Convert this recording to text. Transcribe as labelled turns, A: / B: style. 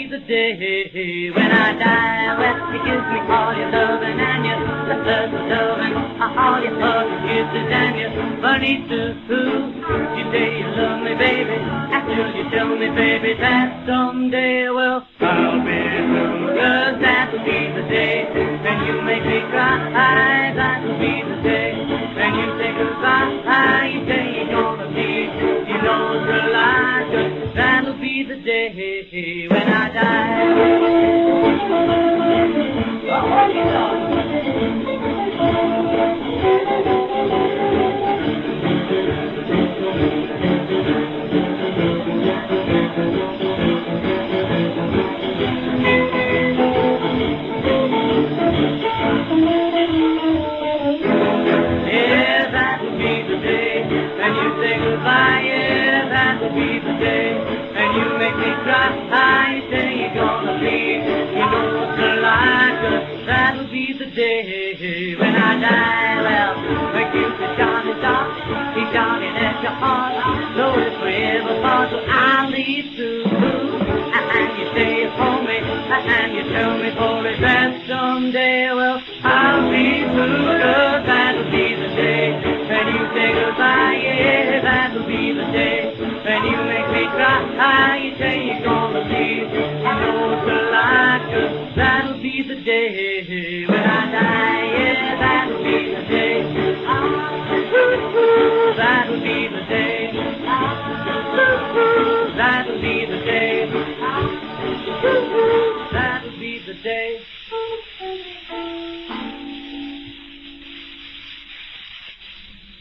A: be the day when I die. Well, you give me all your loving and your loving, all your hugs, kisses and your funny too. You say you love me, baby, until you tell me, baby, that someday, well, I'll be blue. 'Cause that will be the day when you make me cry. That will be the day when you say goodbye. You say you're gonna leave, you know it's a lie. 'Cause that'll be the day when I die. Yeah, that will be the day when you say goodbye. Yeah, that will be the day when you make me cry. You say you're gonna leave, you know it's a lie. 'Cause that'll be the day when I die. Well, when you say Johnny Doc, he's Johnny at your heart. So it's forever apart, so I'll leave too. And you say it's for me, and you tell me for it that someday, well, I'll be blue. 'Cause that'll be the day when you say goodbye. Yeah, that'll be the day when you make me cry. You say you're gonna leave, you know it's a lie. 'Cause that'll be the day when I die. Yeah, that'll be the day. That'll be the day. That'll be the day. That'll be the day.